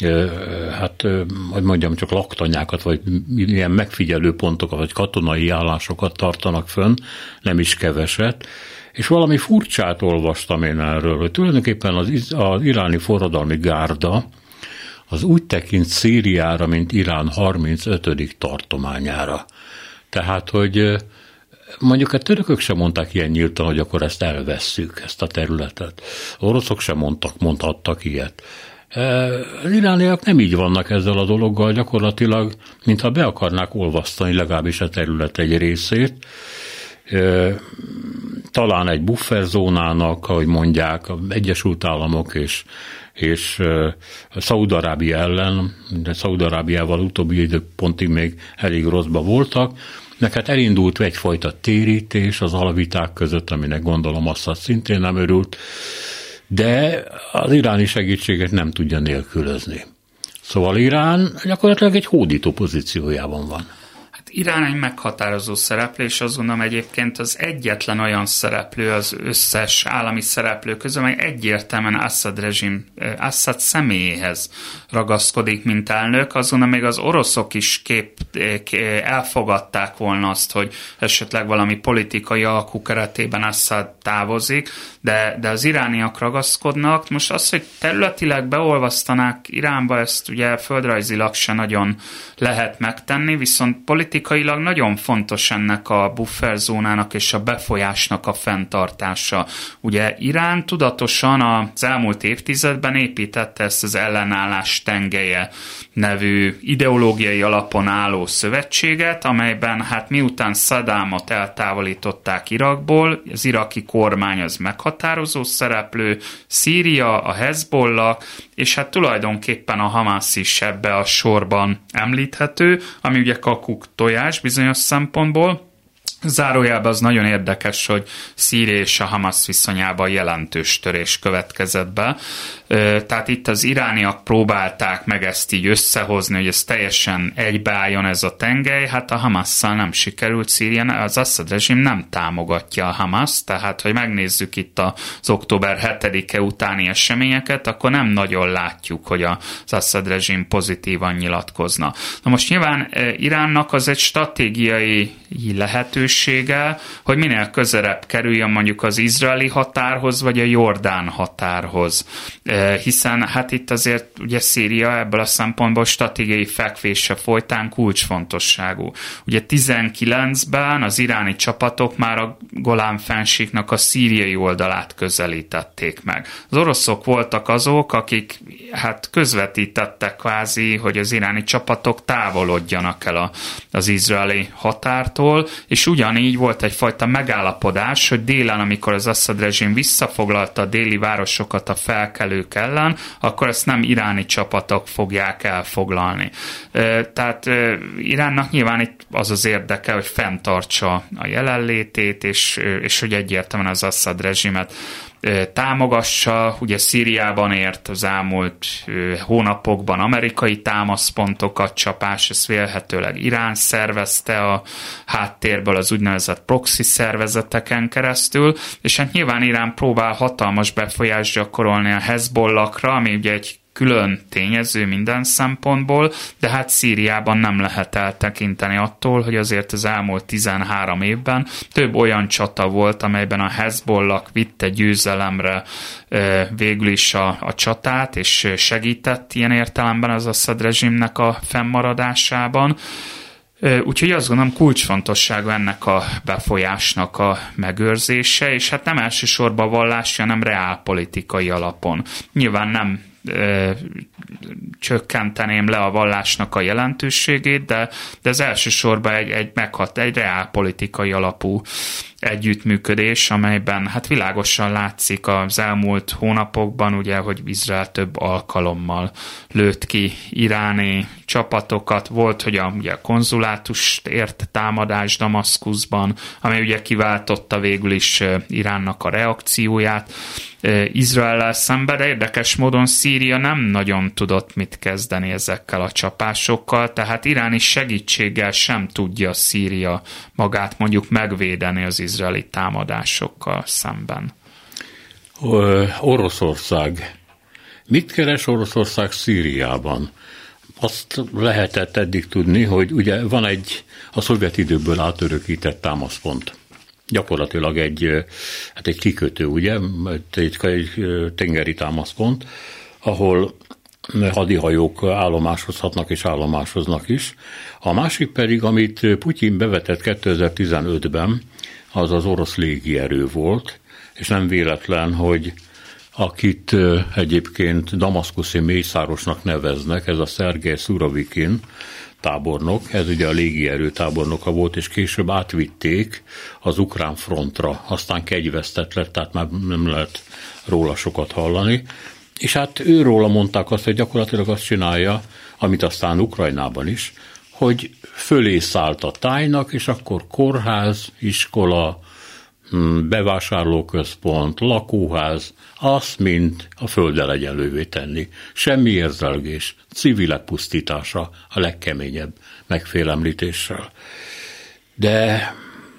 hogy mondjam, csak laktanyákat, vagy ilyen megfigyelő pontokat, vagy katonai állásokat tartanak fönn, nem is keveset. És valami furcsát olvastam én erről, hogy tulajdonképpen az iráni forradalmi gárda az úgy tekint Szíriára, mint Irán 35. tartományára. Tehát, hogy mondjuk a törökök sem mondták ilyen nyíltan, hogy akkor ezt elvesszük, ezt a területet. Az oroszok sem mondhattak ilyet. Az irániak nem így vannak ezzel a dologgal, gyakorlatilag, mintha be akarnák olvasztani legalábbis a terület egy részét, talán egy bufferzónának, ahogy mondják, az Egyesült Államok és Szaúd-Arábia ellen, de Szaúd-Arábiával utóbbi időpontig még elég rosszban voltak, meg hát elindult egyfajta térítés az alviták között, aminek gondolom Assad szintén nem örült, de az iráni segítséget nem tudja nélkülözni. Szóval Irán gyakorlatilag egy hódító pozíciójában van. Irán egy meghatározó szereplő, és azt gondolom egyébként az egyetlen olyan szereplő az összes állami szereplő közül, amely egyértelműen Assad személyéhez ragaszkodik, mint elnök. Azt gondolom, még az oroszok is elfogadták volna azt, hogy esetleg valami politikai alkú keretében Assad távozik, de az irániak ragaszkodnak. Most az, hogy területileg beolvasztanák Iránba, ezt ugye földrajzilag se nagyon lehet megtenni, viszont politikailag nagyon fontos ennek a bufferzónának és a befolyásnak a fenntartása. Ugye Irán tudatosan az elmúlt évtizedben építette ezt az ellenállás tengelye nevű ideológiai alapon álló szövetséget, amelyben hát miután Szaddámot eltávolították Irakból, az iraki kormány az meghatározó szereplő, Szíria, a Hezbollah, és hát tulajdonképpen a Hamász is ebbe a sorban említhető, ami ugye kakuk tojás bizonyos szempontból. Zárójelben az nagyon érdekes, hogy Szíria és a Hamász viszonyában jelentős törés következett be. Tehát itt az irániak próbálták meg ezt így összehozni, hogy ez teljesen egybeálljon ez a tengely, hát a Hamásszal nem sikerült. Szíria, az Assad rezsim nem támogatja a Hamász, tehát hogy megnézzük itt az október 7-e utáni eseményeket, akkor nem nagyon látjuk, hogy az Assad rezsim pozitívan nyilatkozna. Na most nyilván Iránnak az egy stratégiai lehetőség, lehetősége, hogy minél közelebb kerüljön mondjuk az izraeli határhoz, vagy a jordán határhoz. Hiszen hát itt azért ugye Szíria ebből a szempontból stratégiai fekvése folytán kulcsfontosságú. Ugye 19-ben az iráni csapatok már a Golán-fennsíknak a szíriai oldalát közelítették meg. Az oroszok voltak azok, akik hát közvetítettek kvázi, hogy az iráni csapatok távolodjanak el az izraeli határtól, és ugyanígy volt egyfajta megállapodás, hogy délen, amikor az Assad rezsim visszafoglalta a déli városokat a felkelők ellen, akkor ezt nem iráni csapatok fogják elfoglalni. Tehát Iránnak nyilván itt az az érdeke, hogy fenntartsa a jelenlétét, és hogy egyértelműen az Assad rezsimet támogassa. Ugye Szíriában ért az elmúlt hónapokban amerikai támaszpontokat csapás, ezt vélhetőleg Irán szervezte a háttérből az úgynevezett proxy szervezeteken keresztül, és hát nyilván Irán próbál hatalmas befolyást gyakorolni a Hezbollahra, ami ugye egy külön tényező minden szempontból, de hát Szíriában nem lehet eltekinteni attól, hogy azért az elmúlt 13 évben több olyan csata volt, amelyben a Hezbollah vitte győzelemre végül is a csatát, és segített ilyen értelemben az Assad rezsimnek a fennmaradásában. Úgyhogy azt gondolom kulcsfontosságú ennek a befolyásnak a megőrzése, és hát nem elsősorban vallási, hanem reálpolitikai alapon. Nyilván nem csökkenteném le a vallásnak a jelentőségét, de ez elsősorban egy reálpolitikai alapú együttműködés, amelyben hát világosan látszik az elmúlt hónapokban, ugye, hogy Izrael több alkalommal lőtt ki iráni csapatokat. Volt, hogy ugye a konzulátust ért támadás Damaszkuszban, amely ugye kiváltotta végül is Iránnak a reakcióját Izraellel szemben, de érdekes módon Szíria nem nagyon tudott mit kezdeni ezekkel a csapásokkal, tehát iráni segítséggel sem tudja Szíria magát mondjuk megvédeni az izraeli támadásokkal szemben. Oroszország. Mit keres Oroszország Szíriában? Azt lehetett eddig tudni, hogy ugye van egy a szovjet időkből átörökített támaszpont. Gyakorlatilag egy kikötő, ugye, egy tengeri támaszpont, ahol hadihajók állomásozhatnak és állomásoznak is. A másik pedig, amit Putyin bevetett 2015-ben, az az orosz légierő volt, és nem véletlen, hogy akit egyébként damaszkuszi mészárosnak neveznek, ez a Szergej Szurovikin tábornok, ez ugye a légierő tábornoka volt, és később átvitték az ukrán frontra, aztán kegyvesztett lett, tehát már nem lehet róla sokat hallani. És hát őróla mondták azt, hogy gyakorlatilag azt csinálja, amit aztán Ukrajnában is, hogy fölé szállt a tájnak, és akkor kórház, iskola, bevásárlóközpont, lakóház, azt mind a földdel egyenlővé tenni. Semmi érzelgés, civilek pusztítása a legkeményebb megfélemlítéssel. De,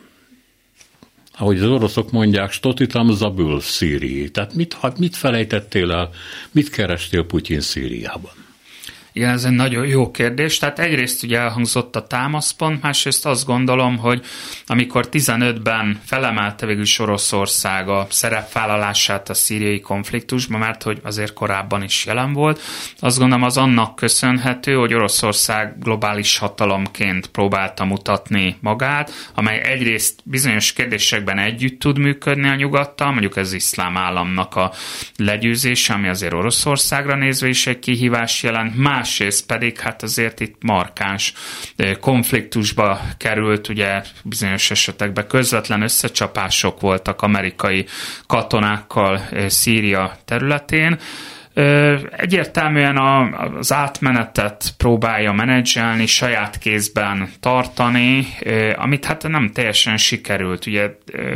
ahogy az oroszok mondják, stotitam zabul Szírii. Tehát mit felejtettél el, mit kerestél Putyin Szíriában? Igen, ez egy nagyon jó kérdés. Tehát egyrészt ugye elhangzott a támaszpont, másrészt azt gondolom, hogy amikor 15-ben felemelte végül Oroszország a szerepvállalását a szíriai konfliktusban, mert hogy azért korábban is jelen volt, azt gondolom az annak köszönhető, hogy Oroszország globális hatalomként próbálta mutatni magát, amely egyrészt bizonyos kérdésekben együtt tud működni a nyugattal, mondjuk az iszlám államnak a legyőzése, ami azért Oroszországra nézve is egy kihívás jelent, másrészt pedig hát azért itt markáns konfliktusba került, ugye bizonyos esetekben közvetlen összecsapások voltak amerikai katonákkal Szíria területén. Egyértelműen az átmenetet próbálja menedzselni, saját kézben tartani, amit hát nem teljesen sikerült. Ugye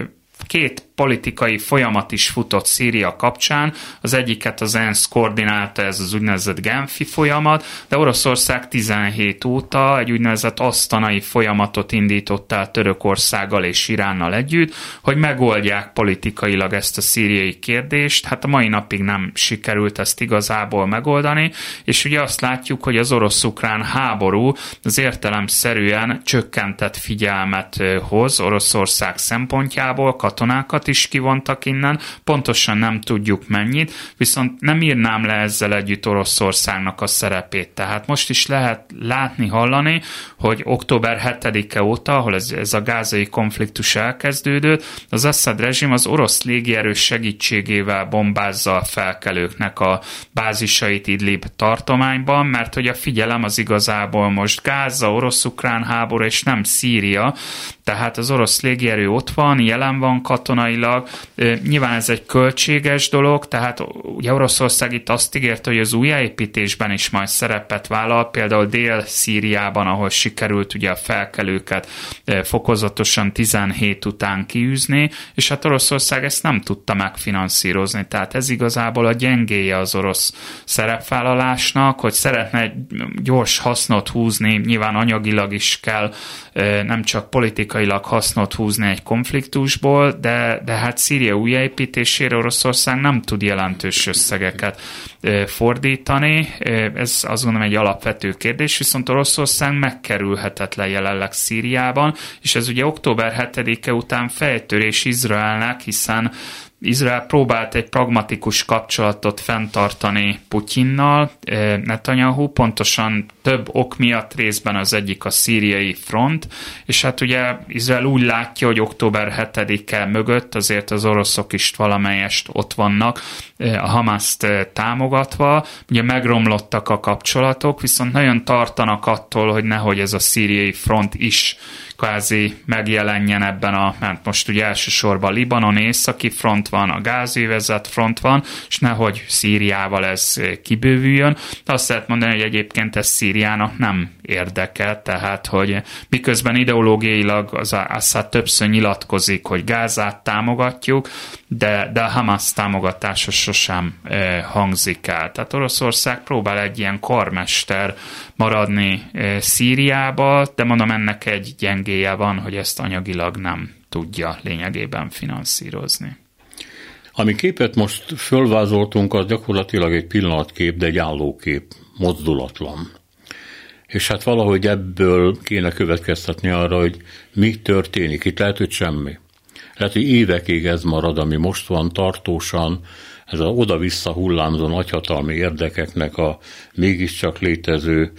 két politikai folyamat is futott Szíria kapcsán, az egyiket az ENSZ koordinálta, ez az úgynevezett Genfi folyamat, de Oroszország 17 óta egy úgynevezett asztanai folyamatot indított el Törökországgal és Iránnal együtt, hogy megoldják politikailag ezt a szíriai kérdést. Hát a mai napig nem sikerült ezt igazából megoldani, és ugye azt látjuk, hogy az orosz-ukrán háború az értelemszerűen csökkentett figyelmet hoz Oroszország szempontjából, katonákat is kivontak innen, pontosan nem tudjuk mennyit, viszont nem írnám le ezzel együtt Oroszországnak a szerepét. Tehát most is lehet látni, hallani, hogy október 7-e óta, ahol ez a gázai konfliktus elkezdődött, az Assad rezsim az orosz légierő segítségével bombázza a felkelőknek a bázisait Idlib tartományban, mert hogy a figyelem az igazából most Gáza, orosz-ukrán háború, és nem Szíria, tehát az orosz légierő ott van, jelen van katonailag. Nyilván ez egy költséges dolog, tehát ugye Oroszország itt azt ígérte, hogy az újjáépítésben is majd szerepet vállal, például Dél-Szíriában, ahol sikerült ugye a felkelőket fokozatosan 17 után kiűzni, és hát Oroszország ezt nem tudta megfinanszírozni. Tehát ez igazából a gyengéje az orosz szerepvállalásnak, hogy szeretne egy gyors hasznot húzni, nyilván anyagilag is kell, nem csak politikailag hasznot húzni egy konfliktusból, de hát Szíria újjáépítésére Oroszország nem tud jelentős összegeket fordítani. Ez azt gondolom egy alapvető kérdés, viszont Oroszország megkerülhetetlen jelenleg Szíriában, és ez ugye október 7-e után fejtörés Izraelnek, hiszen Izrael próbált egy pragmatikus kapcsolatot fenntartani Putyinnal, Netanyahu, pontosan több ok miatt, részben az egyik a szíriai front, és hát ugye Izrael úgy látja, hogy október 7-e mögött azért az oroszok is valamelyest ott vannak, a Hamaszt támogatva, ugye megromlottak a kapcsolatok, viszont nagyon tartanak attól, hogy nehogy ez a szíriai front is kvázi megjelenjen ebben mert most ugye elsősorban Libanon északi front van, a gázövezet front van, és nehogy Szíriával ez kibővüljön. De azt lehet mondani, hogy egyébként ez Szíriának nem érdekel, tehát hogy miközben ideológiailag az Assad többször nyilatkozik, hogy Gázát támogatjuk, de a Hamas támogatása sosem hangzik el. Tehát Oroszország próbál egy ilyen karmester maradni Szíriába, de mondom, ennek egy gyengéje van, hogy ezt anyagilag nem tudja lényegében finanszírozni. Ami képet most fölvázoltunk, az gyakorlatilag egy pillanatkép, de egy állókép, mozdulatlan. És hát valahogy ebből kéne következtetni arra, hogy mi történik. Itt lehet, hogy semmi. Lehet, hogy évekig ez marad, ami most van tartósan, ez az oda-vissza hullámzó nagyhatalmi érdekeknek a mégiscsak létező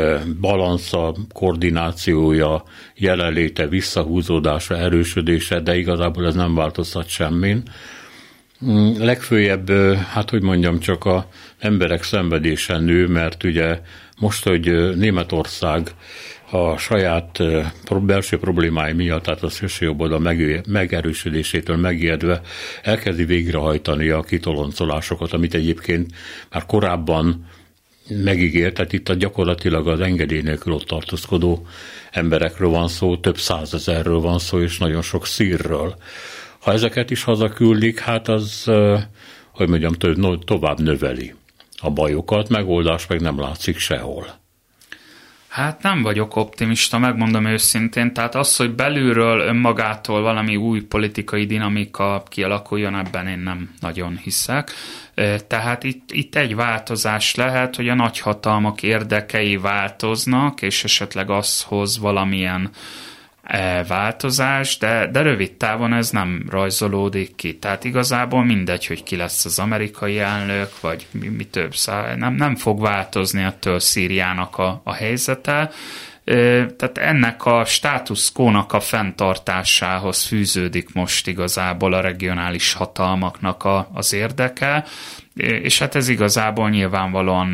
balansza, koordinációja, jelenléte, visszahúzódása, erősödése, de igazából ez nem változtat semmin. Legfőjebb, hát hogy mondjam, csak az emberek szenvedése nő, mert ugye most, hogy Németország a saját belső problémái miatt, tehát a szélsőjobboldal megerősödésétől megijedve elkezdi végrehajtani a kitoloncolásokat, amit egyébként már korábban megígért, tehát itt gyakorlatilag az engedély nélkül ott tartózkodó emberekről van szó, több százezerről van szó, és nagyon sok szírről. Ha ezeket is hazaküldik, hát az, hogy mondjam, tovább növeli a bajokat, megoldás meg nem látszik sehol. Hát nem vagyok optimista, megmondom őszintén. Tehát az, hogy belülről önmagától valami új politikai dinamika kialakuljon, ebben én nem nagyon hiszek. Tehát itt egy változás lehet, hogy a nagyhatalmak érdekei változnak, és esetleg az hoz valamilyen változás, de rövid távon ez nem rajzolódik ki. Tehát igazából mindegy, hogy ki lesz az amerikai elnök, vagy mi több. Nem fog változni ettől Szíriának a helyzete. Tehát ennek a status quo-nak a fenntartásához fűződik most igazából a regionális hatalmaknak az érdeke, és hát ez igazából nyilvánvalóan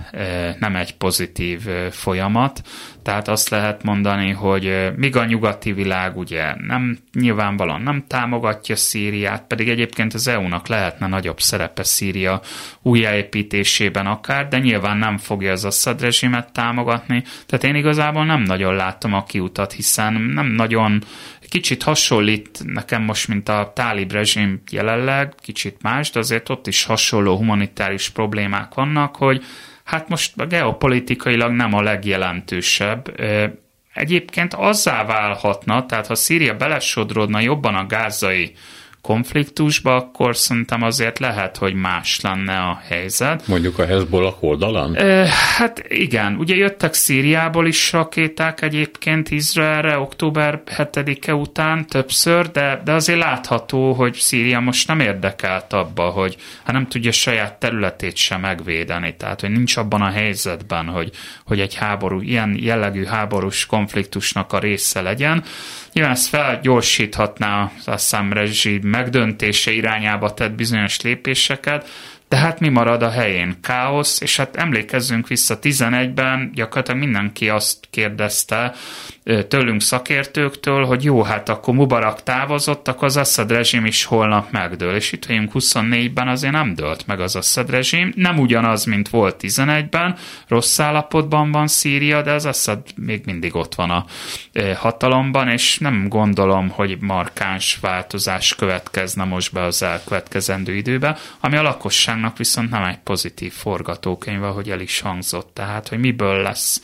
nem egy pozitív folyamat, tehát azt lehet mondani, hogy míg a nyugati világ ugye nyilvánvalóan nem támogatja Szíriát, pedig egyébként az EU-nak lehetne nagyobb szerepe Szíria újjáépítésében akár, de nyilván nem fogja az Assad rezsimet támogatni, tehát én igazából nem nagyon látom a kiutat, hiszen nem nagyon. Kicsit hasonlít nekem most, mint a tálib rezsim jelenleg, kicsit más, de azért ott is hasonló humanitárius problémák vannak, hogy hát most geopolitikailag nem a legjelentősebb. Egyébként azzá válhatna, tehát ha Szíria belesodródna jobban a gázai konfliktusba, akkor szerintem azért lehet, hogy más lenne a helyzet. Mondjuk a Hezbollah oldalán? Hát igen, ugye jöttek Szíriából is rakéták egyébként Izraelre október 7-e után többször, de azért látható, hogy Szíria most nem érdekelt abba, hogy nem tudja saját területét sem megvédeni, tehát hogy nincs abban a helyzetben, hogy egy háború, ilyen jellegű háborús konfliktusnak a része legyen. Nyilván ezt felgyorsíthatná az Assad rezsim megdöntése irányába tett bizonyos lépéseket, de hát mi marad a helyén? Káosz, és hát emlékezzünk vissza 11-ben, gyakorlatilag mindenki azt kérdezte tőlünk szakértőktől, hogy jó, hát akkor Mubarak távozott, akkor az Assad rezsim is holnap megdől, és itt vagyunk 24-ben, azért nem dőlt meg az Assad rezsim, nem ugyanaz, mint volt 11-ben, rossz állapotban van Szíria, de az Assad még mindig ott van a hatalomban, és nem gondolom, hogy markáns változás következne most be az elkövetkezendő időbe, ami a lakosságnak viszont nem egy pozitív forgatókönyv, ahogy el is hangzott, tehát, hogy miből lesz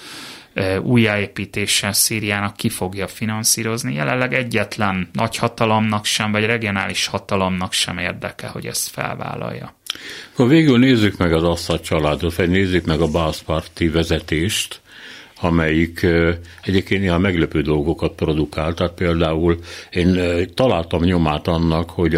újjáépítéssel Szíriának ki fogja finanszírozni. Jelenleg egyetlen nagyhatalomnak sem, vagy regionális hatalomnak sem érdeke, hogy ezt felvállalja. Ha végül nézzük meg az Assad családot, vagy nézzük meg a Baath-párti vezetést, amelyik egyébként ilyen meglepő dolgokat produkált. Tehát például én találtam nyomát annak, hogy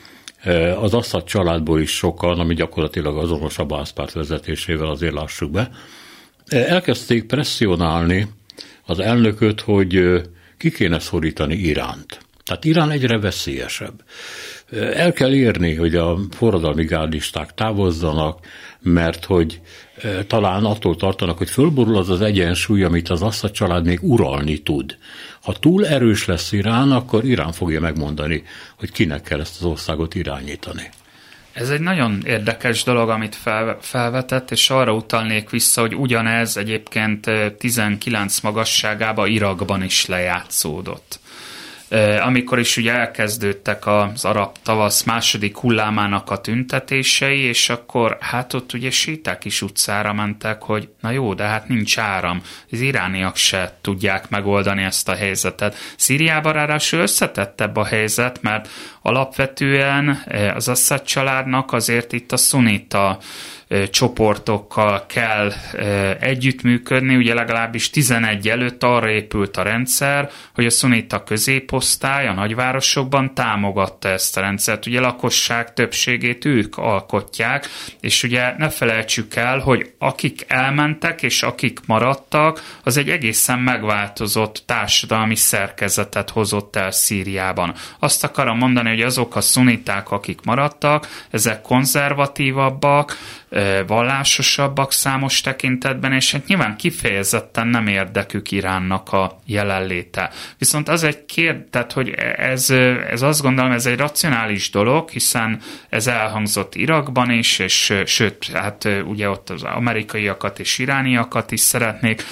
az Assad családból is sokan, ami gyakorlatilag azonos a Baath-párt vezetésével, azért lássuk be, elkezdték presszionálni az elnököt, hogy ki kéne szorítani Iránt. Tehát Irán egyre veszélyesebb. El kell érni, hogy a forradalmi gárdisták távozzanak, mert hogy talán attól tartanak, hogy fölborul az egyensúly, amit az Assad család még uralni tud. Ha túl erős lesz Irán, akkor Irán fogja megmondani, hogy kinek kell ezt az országot irányítani. Ez egy nagyon érdekes dolog, amit felvetett, és arra utalnék vissza, hogy ugyanez egyébként 19 magasságában Irakban is lejátszódott. Amikor is ugye elkezdődtek az arab tavasz második hullámának a tüntetései, és akkor hát ott ugye síták is utcára mentek, hogy na jó, de hát nincs áram. Az irániak se tudják megoldani ezt a helyzetet. Szíriában ráadásul összetettebb a helyzet, mert alapvetően az Assad családnak azért itt a szunita csoportokkal kell együttműködni, ugye legalábbis 11 előtt arra épült a rendszer, hogy a szunita középosztály a nagyvárosokban támogatta ezt a rendszert. Ugye a lakosság többségét ők alkotják, és ugye ne felejtsük el, hogy akik elmentek és akik maradtak, az egy egészen megváltozott társadalmi szerkezetet hozott el Szíriában. Azt akarom mondani, hogy azok a szuniták, akik maradtak, ezek konzervatívabbak, vallásosabbak számos tekintetben, és hát nyilván kifejezetten nem érdekük Iránnak a jelenléte. Viszont az egy tehát, hogy ez azt gondolom, ez egy racionális dolog, hiszen ez elhangzott Irakban is, és sőt, hát ugye ott az amerikaiakat és irániakat is szeretnék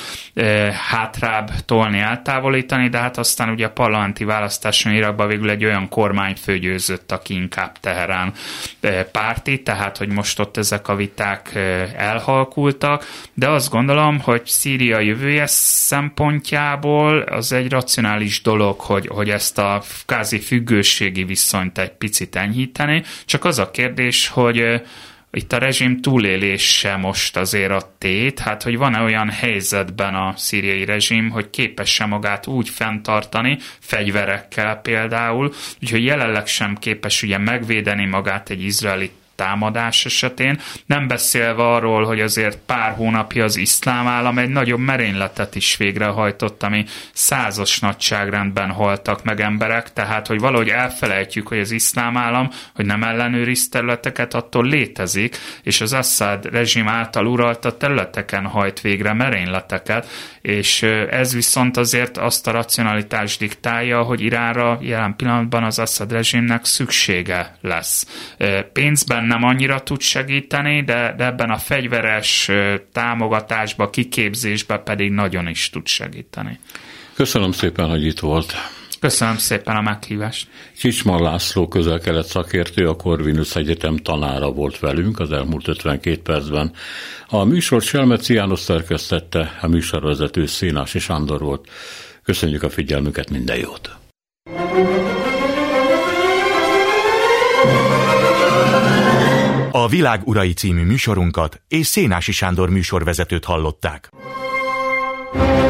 hátrább tolni, eltávolítani, de hát aztán ugye a parlamenti választáson Irakban végül egy olyan kormányfő győzött, aki inkább Teherán párti, tehát hogy most ott ezek a viták elhalkultak, de azt gondolom, hogy Szíria jövője szempontjából az egy racionális dolog, hogy ezt a kvázi függőségi viszonyt egy picit enyhíteni, csak az a kérdés, hogy itt a rezsim túlélése most azért a tét, hát hogy van-e olyan helyzetben a szíriai rezsim, hogy képes-e magát úgy fenntartani, fegyverekkel például, úgyhogy jelenleg sem képes ugye megvédeni magát egy izraeli támadás esetén, nem beszélve arról, hogy azért pár hónapja az iszlám állam egy nagyobb merényletet is végrehajtott, ami 100-as nagyságrendben haltak meg emberek, tehát hogy valahogy elfelejtjük, hogy az iszlám állam, hogy nem ellenőriz területeket, attól létezik, és az Assad rezsim által uralta területeken hajt végre merényleteket, és ez viszont azért azt a racionalitást diktálja, hogy Iránra jelen pillanatban az Assad rezsimnek szüksége lesz. Pénzben nem annyira tud segíteni, de ebben a fegyveres támogatásba, kiképzésbe pedig nagyon is tud segíteni. Köszönöm szépen, hogy itt volt. Köszönöm szépen a meghívást. Csicsman László közel-kelet szakértő, a Corvinus Egyetem tanára volt velünk az elmúlt 52 percben. A műsor Selmeci János szerkesztette, a műsorvezető Szénási Sándor volt. Köszönjük a figyelmüket, minden jót! A Világ urai című műsorunkat és Szénási Sándor műsorvezetőt hallották.